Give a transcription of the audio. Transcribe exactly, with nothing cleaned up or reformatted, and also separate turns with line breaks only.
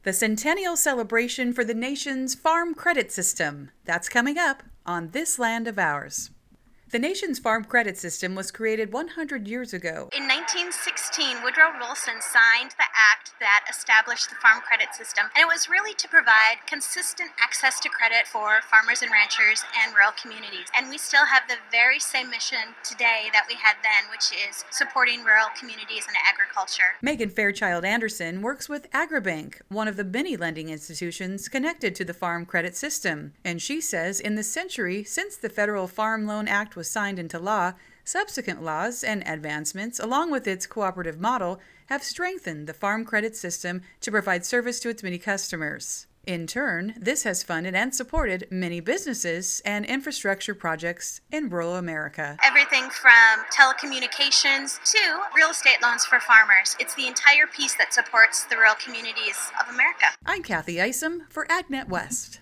The centennial celebration for the nation's farm credit system. That's coming up on This Land of Ours. The nation's farm credit system was created one hundred years ago.
In nineteen sixteen, Woodrow Wilson signed the act that established the farm credit system, and it was really to provide consistent access to credit for farmers and ranchers and rural communities. And we still have the very same mission today that we had then, which is supporting rural communities and agriculture.
Megan Fairchild Anderson works with Agribank, one of the many lending institutions connected to the farm credit system. And she says in the century since the Federal Farm Loan Act was was signed into law, subsequent laws and advancements, along with its cooperative model, have strengthened the farm credit system to provide service to its many customers. In turn, this has funded and supported many businesses and infrastructure projects in rural America.
Everything from telecommunications to real estate loans for farmers. It's the entire piece that supports the rural communities of America.
I'm Kathy Isom for AgNet West.